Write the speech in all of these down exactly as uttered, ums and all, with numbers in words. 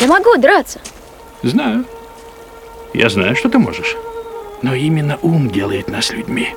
могу драться. Знаю. Я знаю, что ты можешь. Но именно ум делает нас людьми.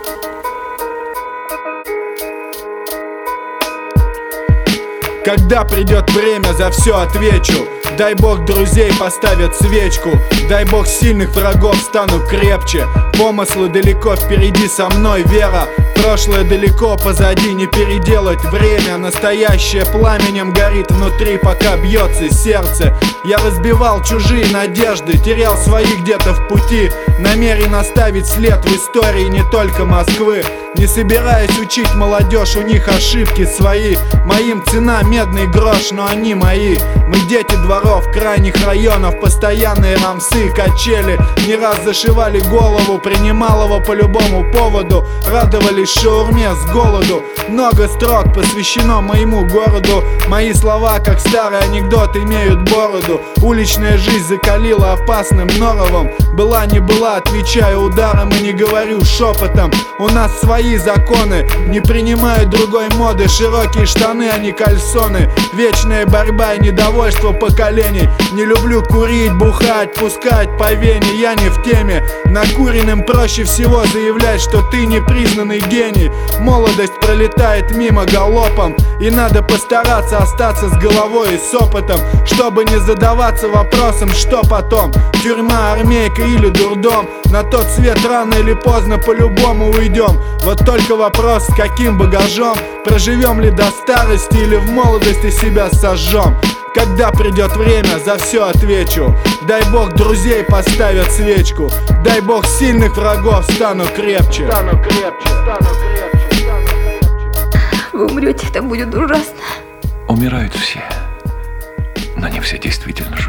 Когда придет время, за все отвечу. Дай бог друзей поставят свечку. Дай бог сильных врагов стану крепче. Помыслы далеко впереди, со мной вера. Прошлое далеко позади, не переделать время. Настоящее пламенем горит внутри, пока бьется сердце. Я разбивал чужие надежды, терял свои где-то в пути. Намерен оставить след в истории не только Москвы. Не собираюсь учить молодежь, у них ошибки свои. Моим цена медный грош, но они мои. Мы дети дворов крайних районов, постоянные рамсы, качели. Не раз зашивали голову, принимал его по любому поводу. Радовались шаурме с голоду. Много строк посвящено моему городу. Мои слова, как старый анекдот, имеют бороду. Уличная жизнь закалила опасным норовом. Была не была, отвечаю ударом и не говорю шепотом. У нас свои законы, не принимают другой моды. Широкие штаны, а не кальсоны. Вечная борьба и недовольство поколений. Не люблю курить, бухать, пускать по вене. Я не в теме. Накуренным проще всего заявлять, что ты непризнанный гений. Молодость пролетает мимо галопом, и надо постараться остаться с головой и с опытом, чтобы не задаваться вопросом, что потом. Тюрьма, армейка или дурдом. На тот свет рано или поздно по-любому уйдем. Вот только вопрос, с каким багажом. Проживем ли до старости или в молодости себя сожжем. Когда придет время, за все отвечу. Дай бог друзей поставят свечку. Дай бог сильных врагов стану крепче. Стану крепче, стану крепче, стану крепче. Вы умрете, это будет ужасно. Умирают все, но не все действительно живут.